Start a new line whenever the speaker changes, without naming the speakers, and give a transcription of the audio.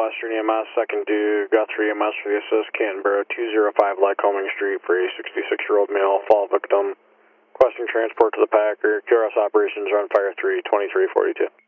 Western EMS, second due, Guthrie EMS for the assist, Canberra 205 Lycoming Street for a 66-year-old male, fall victim. Requesting transport to the Packer. QRS operations are on fire 32342.